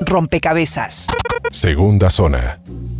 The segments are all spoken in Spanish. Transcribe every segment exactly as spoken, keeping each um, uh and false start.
Rompecabezas. Segunda zona.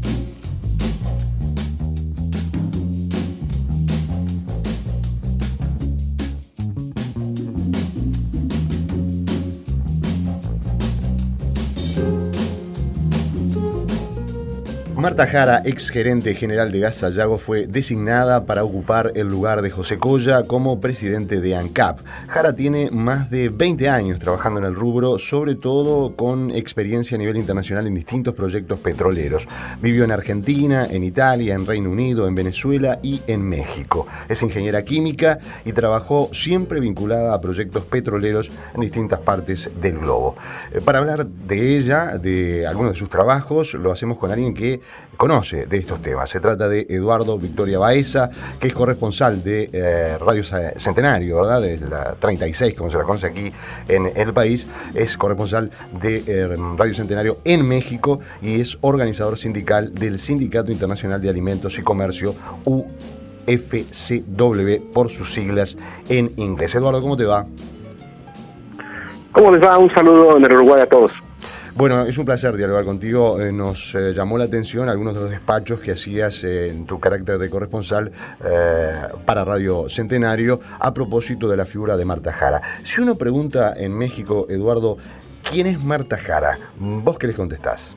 Marta Jara, ex gerente general de Gas Sayago, fue designada para ocupar el lugar de José Colla como presidente de ANCAP. Jara tiene más de veinte años trabajando en el rubro, sobre todo con experiencia a nivel internacional en distintos proyectos petroleros. Vivió en Argentina, en Italia, en Reino Unido, en Venezuela y en México. Es ingeniera química y trabajó siempre vinculada a proyectos petroleros en distintas partes del globo. Para hablar de ella, de algunos de sus trabajos, lo hacemos con alguien que conoce de estos temas. Se trata de Eduardo Victoria Baeza, que es corresponsal de eh, Radio Centenario, ¿verdad? De la treinta y seis, como se la conoce aquí en el país. Es corresponsal de eh, Radio Centenario en México y es organizador sindical del Sindicato Internacional de Alimentos y Comercio, U F C W, por sus siglas en inglés. Eduardo, ¿cómo te va? ¿Cómo les va? Un saludo en el Uruguay a todos. Bueno, es un placer dialogar contigo. Eh, nos eh, llamó la atención algunos de los despachos que hacías eh, en tu carácter de corresponsal eh, para Radio Centenario a propósito de la figura de Marta Jara. Si uno pregunta en México, Eduardo, ¿quién es Marta Jara? ¿Vos qué les contestás?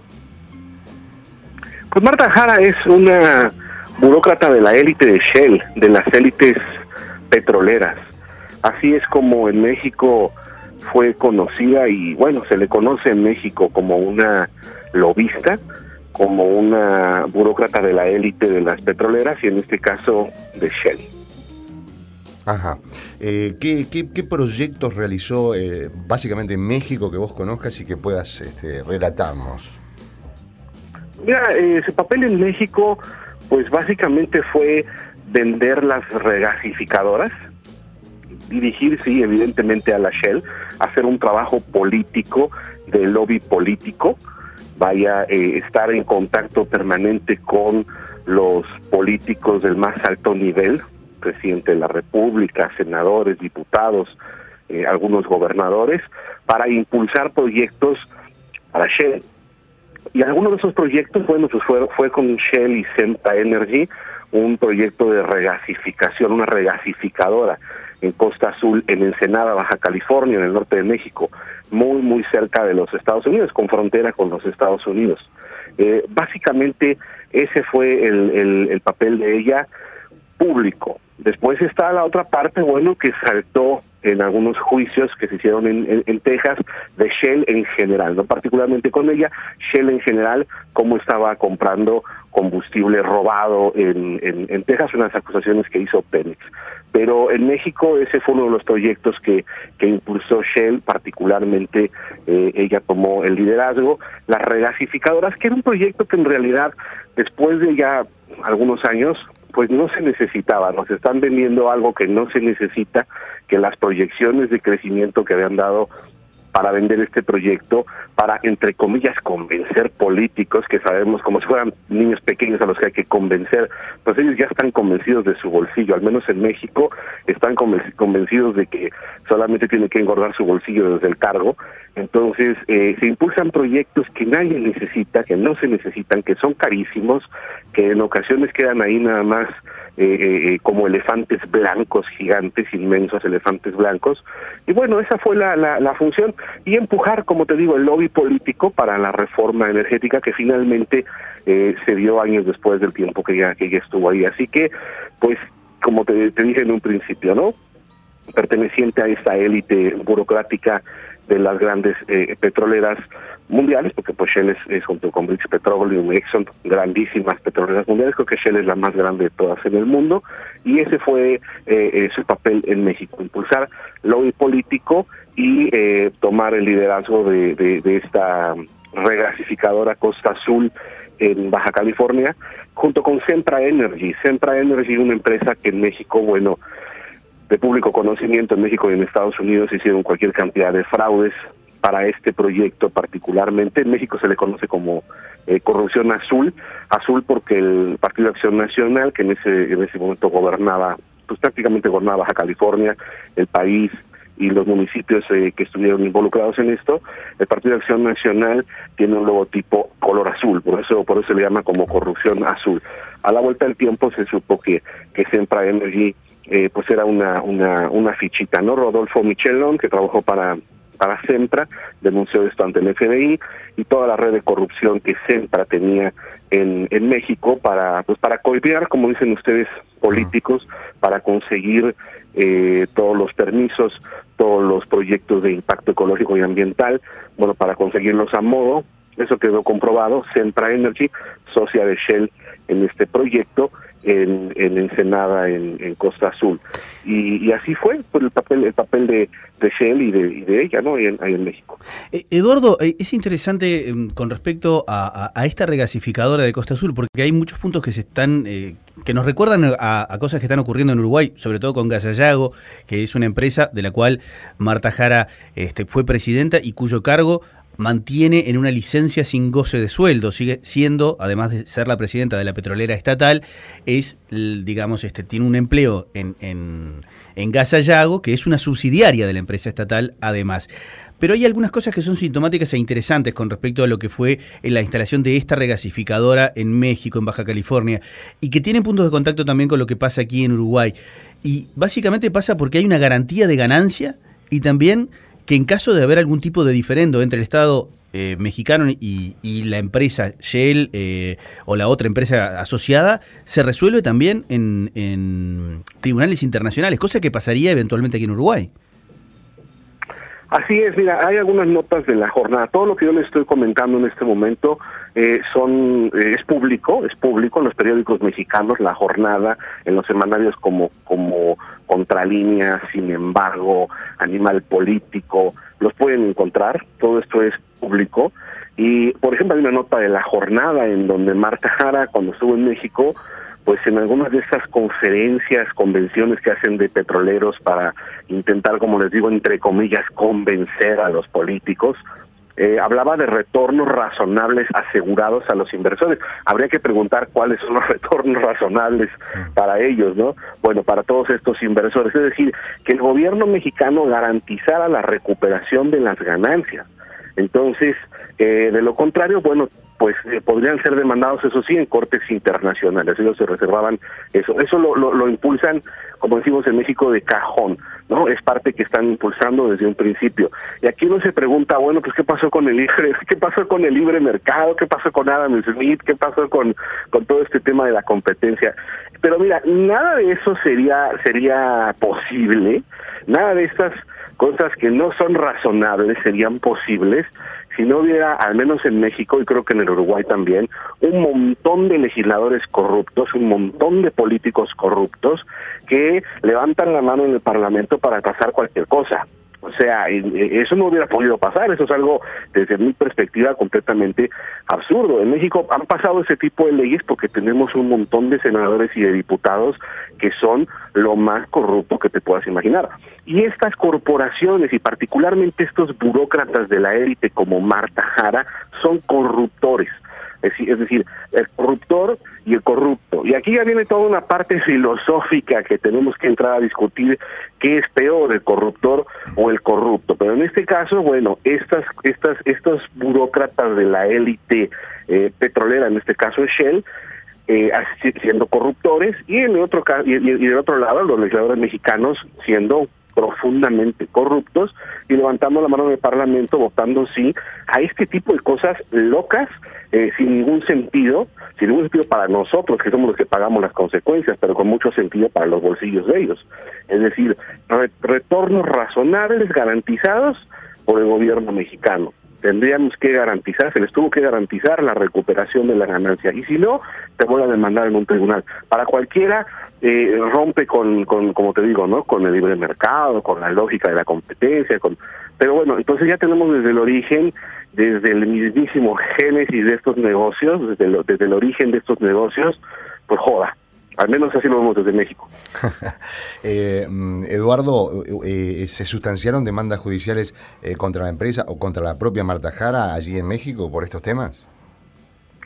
Pues Marta Jara es una burócrata de la élite de Shell, de las élites petroleras. Así es como en México fue conocida y bueno, se le conoce en México como una lobista, como una burócrata de la élite de las petroleras y en este caso de Shell. Ajá. Eh, ¿qué, qué, ¿Qué proyectos realizó eh, básicamente en México que vos conozcas y que puedas este, relatarnos? Mira, eh, ese papel en México pues básicamente fue vender las regasificadoras, dirigir, sí, evidentemente a la Shell, hacer un trabajo político, de lobby político, vaya, eh, estar en contacto permanente con los políticos del más alto nivel, presidente de la República, senadores, diputados, eh, algunos gobernadores, para impulsar proyectos para Shell. Y algunos de esos proyectos, bueno, pues fue, fue con Shell y Sempra Energy, un proyecto de regasificación, una regasificadora en Costa Azul, en Ensenada, Baja California, en el norte de México, muy, muy cerca de los Estados Unidos, con frontera con los Estados Unidos. Eh, básicamente, ese fue el, el, el papel de ella público. Después está la otra parte, bueno, que saltó en algunos juicios que se hicieron en, en, en Texas, de Shell en general, no particularmente con ella, Shell en general, cómo estaba comprando combustible robado en, en, en Texas, unas acusaciones que hizo Pemex. Pero en México ese fue uno de los proyectos que, que impulsó Shell, particularmente eh, ella tomó el liderazgo, las regasificadoras, que era un proyecto que en realidad después de ya algunos años pues no se necesitaba, nos están vendiendo algo que no se necesita, que las proyecciones de crecimiento que habían dado para vender este proyecto, para, entre comillas, convencer políticos, que sabemos como si fueran niños pequeños a los que hay que convencer, pues ellos ya están convencidos de su bolsillo, al menos en México están convencidos de que solamente tienen que engordar su bolsillo desde el cargo. Entonces eh, se impulsan proyectos que nadie necesita, que no se necesitan, que son carísimos, que en ocasiones quedan ahí nada más eh, eh, como elefantes blancos, gigantes, inmensos elefantes blancos. Y bueno, esa fue la, la, la función, y empujar, como te digo, el lobby político para la reforma energética que finalmente eh, se dio años después del tiempo que ella, que ella estuvo ahí. Así que, pues, como te, te dije en un principio, ¿no?, perteneciente a esta élite burocrática de las grandes eh, petroleras mundiales, porque pues Shell es, es junto con British Petroleum, Exxon, grandísimas petroleras mundiales. Creo que Shell es la más grande de todas en el mundo, y ese fue eh, eh, su papel en México, impulsar lobby político y eh, tomar el liderazgo de, de, de esta regasificadora Costa Azul en Baja California, junto con Sempra Energy. Sempra Energy, una empresa que en México, bueno, de público conocimiento, en México y en Estados Unidos hicieron cualquier cantidad de fraudes para este proyecto particularmente. En México se le conoce como eh, corrupción azul, azul porque el Partido de Acción Nacional, que en ese en ese momento gobernaba, pues prácticamente gobernaba Baja California, el país, y los municipios eh, que estuvieron involucrados en esto, el Partido de Acción Nacional tiene un logotipo color azul, por eso por eso se le llama como corrupción azul. A la vuelta del tiempo se supo que, que Sempra Energy eh, pues era una, una, una fichita, ¿no? Rodolfo Michelón, que trabajó para, para Sempra, denunció esto ante el F B I, y toda la red de corrupción que Sempra tenía en, en México para, pues para coimear, como dicen ustedes, políticos, para conseguir eh, todos los permisos, todos los proyectos de impacto ecológico y ambiental, bueno, para conseguirlos a modo. Eso quedó comprobado. Sempra Energy, socia de Shell en este proyecto, en, en Ensenada, en, en Costa Azul. Y, y así fue pues, el papel el papel de, de Shell y de, y de ella, ¿no? Ahí en, ahí en México. Eh, Eduardo, eh, es interesante eh, con respecto a, a, a esta regasificadora de Costa Azul, porque hay muchos puntos que se están eh, que nos recuerdan a, a cosas que están ocurriendo en Uruguay, sobre todo con Gasallago, que es una empresa de la cual Marta Jara este, fue presidenta y cuyo cargo mantiene en una licencia sin goce de sueldo, sigue siendo, además de ser la presidenta de la petrolera estatal, es, digamos, este, tiene un empleo en, en, en Gasallago, que es una subsidiaria de la empresa estatal, además. Pero hay algunas cosas que son sintomáticas e interesantes con respecto a lo que fue en la instalación de esta regasificadora en México, en Baja California, y que tienen puntos de contacto también con lo que pasa aquí en Uruguay. Y básicamente pasa porque hay una garantía de ganancia y también que en caso de haber algún tipo de diferendo entre el Estado eh, mexicano y, y la empresa Shell eh, o la otra empresa asociada, se resuelve también en, en tribunales internacionales, cosa que pasaría eventualmente aquí en Uruguay. Así es, mira, hay algunas notas de la jornada. Todo lo que yo les estoy comentando en este momento eh, son eh, es público, es público en los periódicos mexicanos, la jornada, en los semanarios como como Contralínea, Sin embargo, Animal Político, los pueden encontrar. Todo esto es público. Y, por ejemplo, hay una nota de la jornada en donde Marta Jara, cuando estuvo en México, pues en algunas de estas conferencias, convenciones que hacen de petroleros para intentar, como les digo, entre comillas, convencer a los políticos, eh, hablaba de retornos razonables asegurados a los inversores. Habría que preguntar cuáles son los retornos razonables para ellos, ¿no? Bueno, para todos estos inversores. Es decir, que el gobierno mexicano garantizara la recuperación de las ganancias. Entonces, eh, de lo contrario, bueno, pues eh, podrían ser demandados, eso sí, en cortes internacionales. Ellos se reservaban eso. Eso lo, lo, lo impulsan, como decimos en México, de cajón, ¿no? Es parte que están impulsando desde un principio. Y aquí uno se pregunta, bueno, pues ¿qué pasó con el libre, qué pasó con el libre mercado? ¿Qué pasó con Adam Smith? ¿Qué pasó con, con todo este tema de la competencia? Pero mira, nada de eso sería, sería posible, nada de estas cosas que no son razonables serían posibles si no hubiera, al menos en México y creo que en el Uruguay también, un montón de legisladores corruptos, un montón de políticos corruptos que levantan la mano en el Parlamento para pasar cualquier cosa. O sea, eso no hubiera podido pasar, eso es algo, desde mi perspectiva, completamente absurdo. En México han pasado ese tipo de leyes porque tenemos un montón de senadores y de diputados que son lo más corrupto que te puedas imaginar. Y estas corporaciones, y particularmente estos burócratas de la élite como Marta Jara, son corruptores. Es decir, el corruptor y el corrupto. Y aquí ya viene toda una parte filosófica que tenemos que entrar a discutir, qué es peor, el corruptor o el corrupto. Pero en este caso, bueno, estas, estas, estos burócratas de la élite eh, petrolera, en este caso Shell, eh, siendo corruptores, y en el otro y, y del otro lado los legisladores mexicanos siendo profundamente corruptos y levantando la mano en el Parlamento, votando sí a este tipo de cosas locas, eh, sin ningún sentido, sin ningún sentido para nosotros, que somos los que pagamos las consecuencias, pero con mucho sentido para los bolsillos de ellos. Es decir, re retornos razonables garantizados por el gobierno mexicano. Tendríamos que garantizar, se les tuvo que garantizar la recuperación de la ganancia, y si no, te voy a demandar en un tribunal. Para cualquiera eh, rompe con, con, como te digo, ¿no? Con el libre mercado, con la lógica de la competencia, con pero bueno, entonces ya tenemos desde el origen, desde el mismísimo génesis de estos negocios, desde, lo, desde el origen de estos negocios, pues joda. Al menos así lo vemos desde México. eh, Eduardo, eh, ¿se sustanciaron demandas judiciales eh, contra la empresa o contra la propia Marta Jara allí en México por estos temas?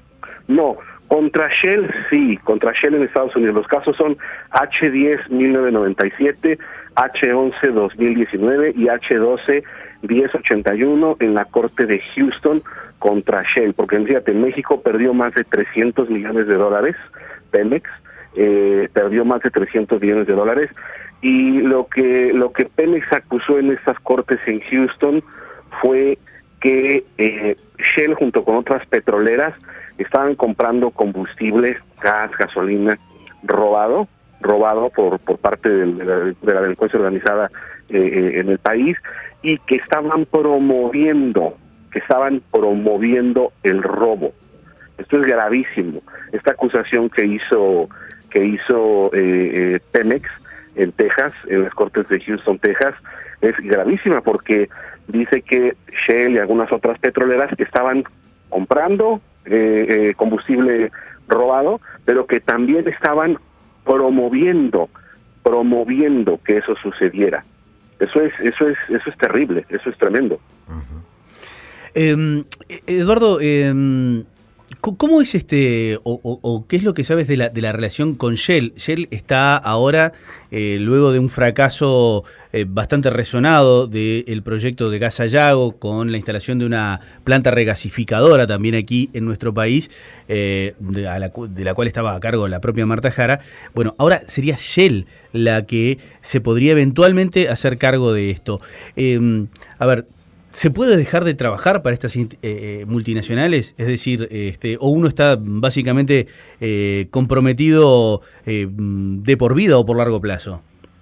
No, contra Shell sí, contra Shell en Estados Unidos. Los casos son H diez mil novecientos noventa y siete, H once dos mil diecinueve y H doce diez ochenta y uno en la Corte de Houston contra Shell, porque fíjate, México perdió más de trescientos millones de dólares, Pemex eh, perdió más de trescientos millones de dólares, y lo que lo que Pemex acusó en estas cortes en Houston fue que eh, Shell junto con otras petroleras estaban comprando combustible, gas, gasolina, robado, robado por por parte de la, de la delincuencia organizada eh, en el país, y que estaban promoviendo, que estaban promoviendo el robo. Esto es gravísimo. Esta acusación que hizo que hizo eh, eh, Pemex en Texas, en las cortes de Houston, Texas, es gravísima porque dice que Shell y algunas otras petroleras estaban comprando eh, eh, combustible robado, pero que también estaban promoviendo, promoviendo que eso sucediera. Eso es, eso es, eso es terrible, eso es tremendo. Uh-huh. eh, Eduardo, eh, ¿cómo es este, o, o, o qué es lo que sabes de la, de la relación con Shell? Shell está ahora, eh, luego de un fracaso eh, bastante resonado del proyecto de Gas Sayago, con la instalación de una planta regasificadora también aquí en nuestro país, eh, de, a la, de la cual estaba a cargo la propia Marta Jara. Bueno, ahora sería Shell la que se podría eventualmente hacer cargo de esto. Eh, a ver, ¿se puede dejar de trabajar para estas eh, multinacionales? Es decir, este, o uno está básicamente eh, comprometido eh, de por vida o por largo plazo.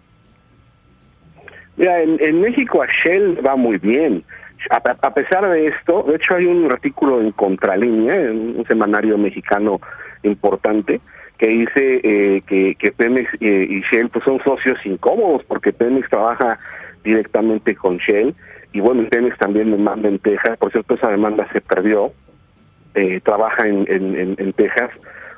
Mira, en, en México a Shell va muy bien. A, a pesar de esto, de hecho hay un artículo en Contralínea, en un semanario mexicano importante, que dice eh, que, que Pemex eh, y Shell pues son socios incómodos, porque Pemex trabaja directamente con Shell, y bueno, Pemex también demanda en Texas. Por cierto, esa demanda se perdió. Eh, trabaja en, en, en Texas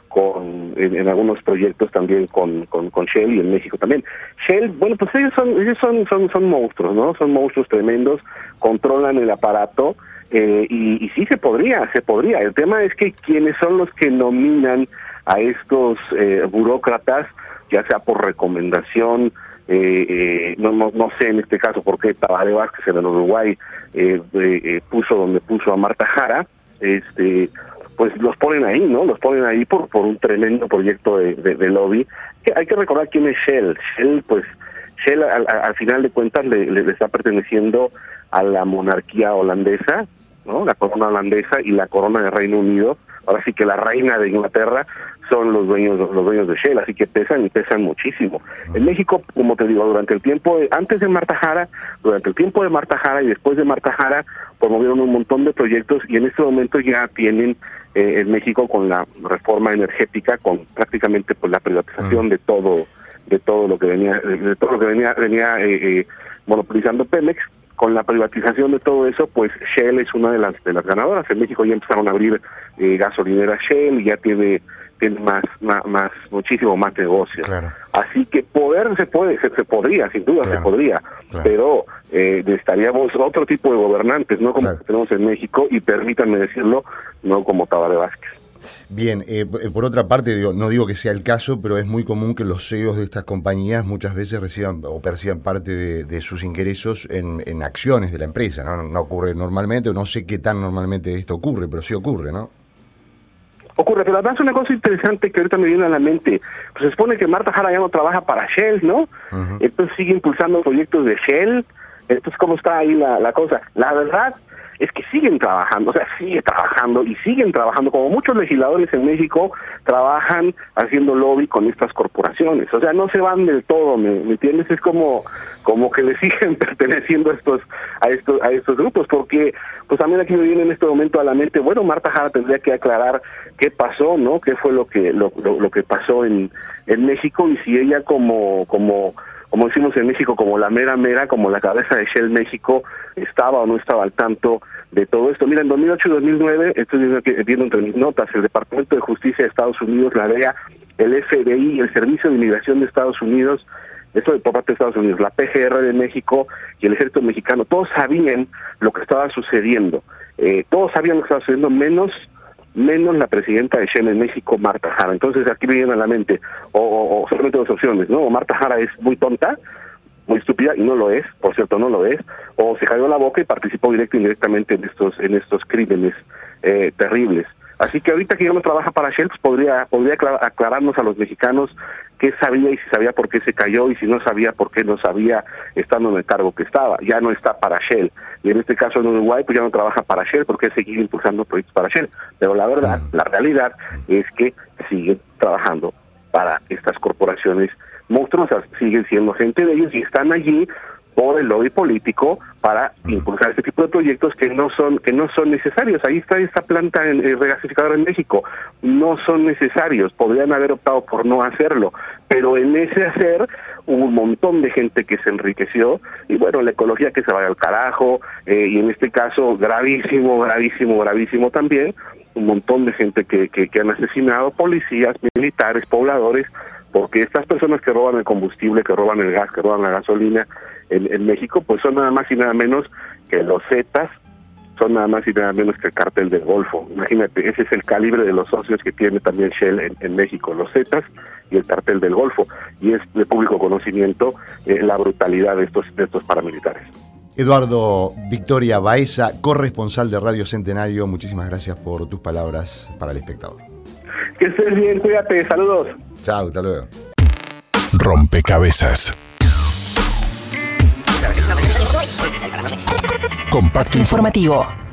con en, en algunos proyectos también con, con, con Shell, y en México también. Shell, bueno, pues ellos son ellos son son, son monstruos, ¿no? Son monstruos tremendos, controlan el aparato, eh, y, y sí se podría, se podría. El tema es que quienes son los que nominan a estos eh, burócratas, ya sea por recomendación, Eh, eh, no, no no sé en este caso por qué Tabaré Vázquez en el Uruguay eh, eh, puso donde puso a Marta Jara, este pues los ponen ahí, ¿no? Los ponen ahí por por un tremendo proyecto de, de, de lobby. Hay que recordar quién es Shell. Shell, pues, Shell al, al final de cuentas le, le está perteneciendo a la monarquía holandesa, ¿no? La corona holandesa y la corona de Reino Unido. Ahora sí que la reina de Inglaterra son los dueños los dueños de Shell, así que pesan y pesan muchísimo. En México, como te digo, durante el tiempo, de, antes de Marta Jara, durante el tiempo de Marta Jara y después de Marta Jara, promovieron un montón de proyectos, y en este momento ya tienen eh, en México, con la reforma energética, con prácticamente pues la privatización de todo de todo lo que venía de todo lo que venía venía eh, eh, monopolizando Pemex. Con la privatización de todo eso, pues Shell es una de las de las ganadoras. En México ya empezaron a abrir eh, gasolineras Shell, y ya tiene tiene más, más, más muchísimo más negocios. Claro. Así que poder se puede, se, se podría, sin duda claro. se podría, claro. pero eh, necesitaríamos otro tipo de gobernantes, no como claro. que tenemos en México, y permítanme decirlo, no como Tabaré Vázquez. Bien, eh, por otra parte, digo, no digo que sea el caso, pero es muy común que los C E Os de estas compañías muchas veces reciban o perciban parte de, de sus ingresos en, en acciones de la empresa, ¿no? No ocurre normalmente, no sé qué tan normalmente esto ocurre, pero sí ocurre, ¿no? Ocurre, pero además una cosa interesante que ahorita me viene a la mente, pues se supone que Marta Jara ya no trabaja para Shell, ¿no? Uh-huh. Entonces sigue impulsando proyectos de Shell. Entonces, ¿cómo está ahí la, la cosa? La verdad es que siguen trabajando, o sea, sigue trabajando y siguen trabajando, como muchos legisladores en México trabajan haciendo lobby con estas corporaciones, o sea, no se van del todo, ¿me, me entiendes? Es como como que le siguen perteneciendo a estos a estos a estos grupos, porque pues también aquí me viene en este momento a la mente, bueno, Marta Jara tendría que aclarar qué pasó, ¿no? Qué fue lo que lo, lo, lo que pasó en en México, y si ella como como como decimos en México, como la mera mera, como la cabeza de Shell México, estaba o no estaba al tanto de todo esto. Mira, en dos mil ocho y dos mil nueve, estoy viendo entre mis notas, el Departamento de Justicia de Estados Unidos, la D E A, el F B I, el Servicio de Inmigración de Estados Unidos, esto por parte de Estados Unidos, la P G R de México y el Ejército Mexicano, todos sabían lo que estaba sucediendo. Eh, todos sabían lo que estaba sucediendo, menos menos la presidenta de Shell en México, Marta Jara. Entonces aquí me viene a la mente, o, o, o solamente dos opciones, ¿no? O Marta Jara es muy tonta, muy estúpida, y no lo es, por cierto, no lo es, o se cayó la boca y participó directo e indirectamente en estos, en estos crímenes eh, terribles. Así que ahorita que ya no trabaja para Shell, pues podría, podría aclararnos a los mexicanos qué sabía y si sabía por qué se cayó, y si no sabía por qué no sabía estando en el cargo que estaba. Ya no está para Shell. Y en este caso en Uruguay, pues ya no trabaja para Shell, porque sigue impulsando proyectos para Shell. Pero la verdad, la realidad es que sigue trabajando para estas corporaciones monstruosas. Siguen siendo gente de ellos y están allí por el lobby político para impulsar este tipo de proyectos que no son que no son necesarios. Ahí está esta planta en, en regasificadora en México. No son necesarios. Podrían haber optado por no hacerlo. Pero en ese hacer hubo un montón de gente que se enriqueció y bueno, la ecología que se vaya al carajo, eh, y en este caso gravísimo, gravísimo, gravísimo también, un montón de gente que, que, que han asesinado policías, militares, pobladores, porque estas personas que roban el combustible, que roban el gas, que roban la gasolina en, en México, pues son nada más y nada menos que los Zetas, son nada más y nada menos que el Cártel del Golfo. Imagínate, ese es el calibre de los socios que tiene también Shell en, en México, los Zetas y el Cártel del Golfo, y es de público conocimiento eh, la brutalidad de estos, de estos paramilitares. Eduardo Victoria Baeza, corresponsal de Radio Centenario, muchísimas gracias por tus palabras para el espectador. Que estés bien, cuídate, saludos. Chao, hasta luego. Rompecabezas. Compacto Informativo.